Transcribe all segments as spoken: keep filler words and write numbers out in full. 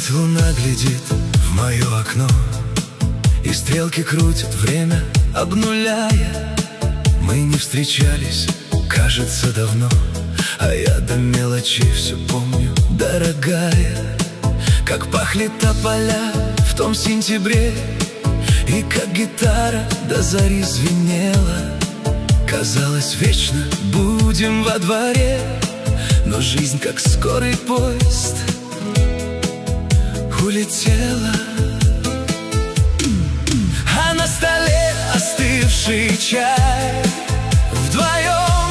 Опять луна глядит в мое окно, и стрелки крутят время, обнуляя. Мы не встречались, кажется, давно, а я до мелочей все помню, дорогая. Как пахли тополя в том сентябре, и как гитара до зари звенела. Казалось, вечно будем во дворе, но жизнь, как скорый поезд, улетела. А на столе остывший чай вдвоем,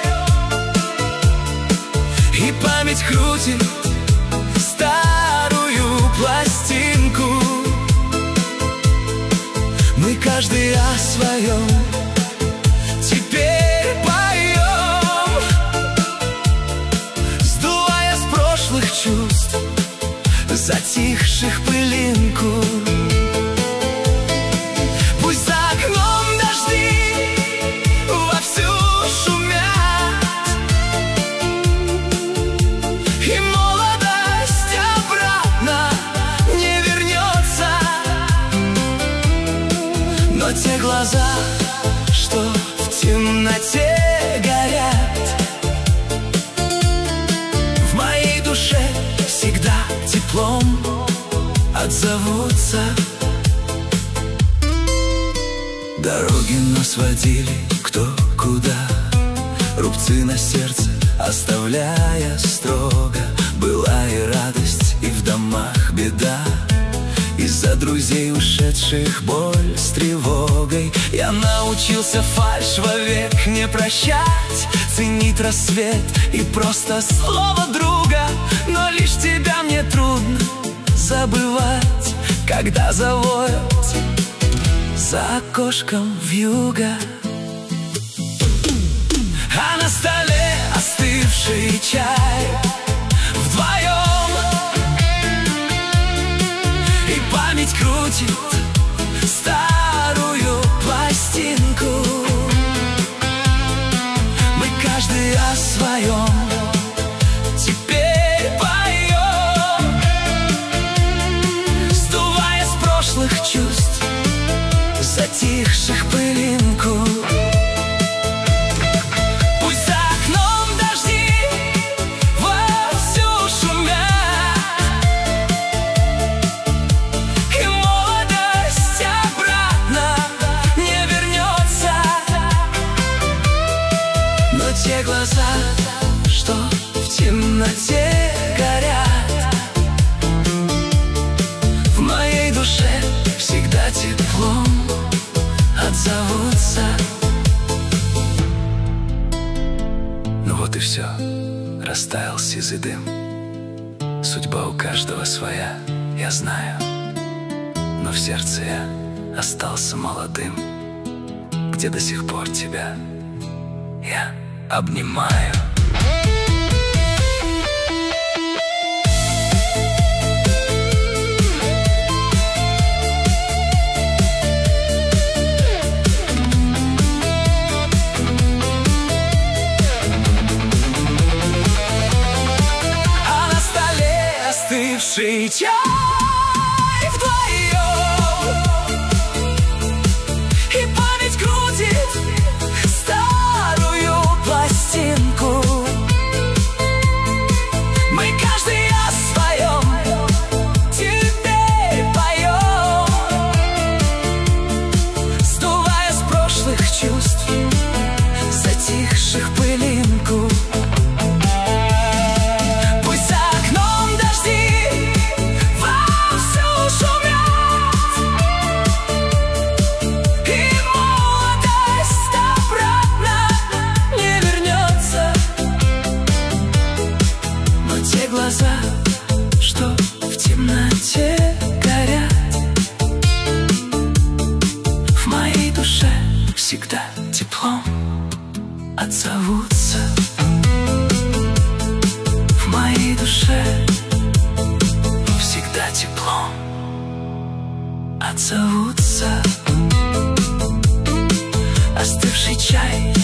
и память крутит старую пластинку. Мы каждый о своем теперь поем, сдувая с прошлых чувств затихших пылинку. Пусть за окном дожди вовсю шумят, и молодость обратно не вернется. Но те глаза, что в темноте горят, в моей душе всегда теплом отзовутся. Дороги нас водили кто куда, рубцы на сердце оставляя строго. Была и радость, и в домах беда, из-за друзей ушедших боль с тревогой. Я научился фальшь вовек не прощать, ценить рассвет и просто слово друга. Но лишь тебя мне трудно забывать, когда завоет за окошком вьюга. А на столе остывший чай вдвоем, и память крутит старую пластинку. Мы каждый о своем теперь поем, сдувая с прошлых чувств затихших пылинку. Пусть за окном дожди вовсю шумят, и молодость обратно не вернется. Но те глаза, что в темноте горят, в моей душе всегда теплом отзовутся. Ну вот и все, растаял сизый дым. Судьба у каждого своя, я знаю, но в сердце я остался молодым, где до сих пор тебя я обнимаю. Остывший чай вдвоем, и память крутит старую пластинку. Мы каждый о своем теперь поем, сдувая с прошлых чувств затихших пылинку. Глаза, что в темноте горят, в моей душе всегда теплом отзовутся. В моей душе всегда теплом отзовутся. Остывший чай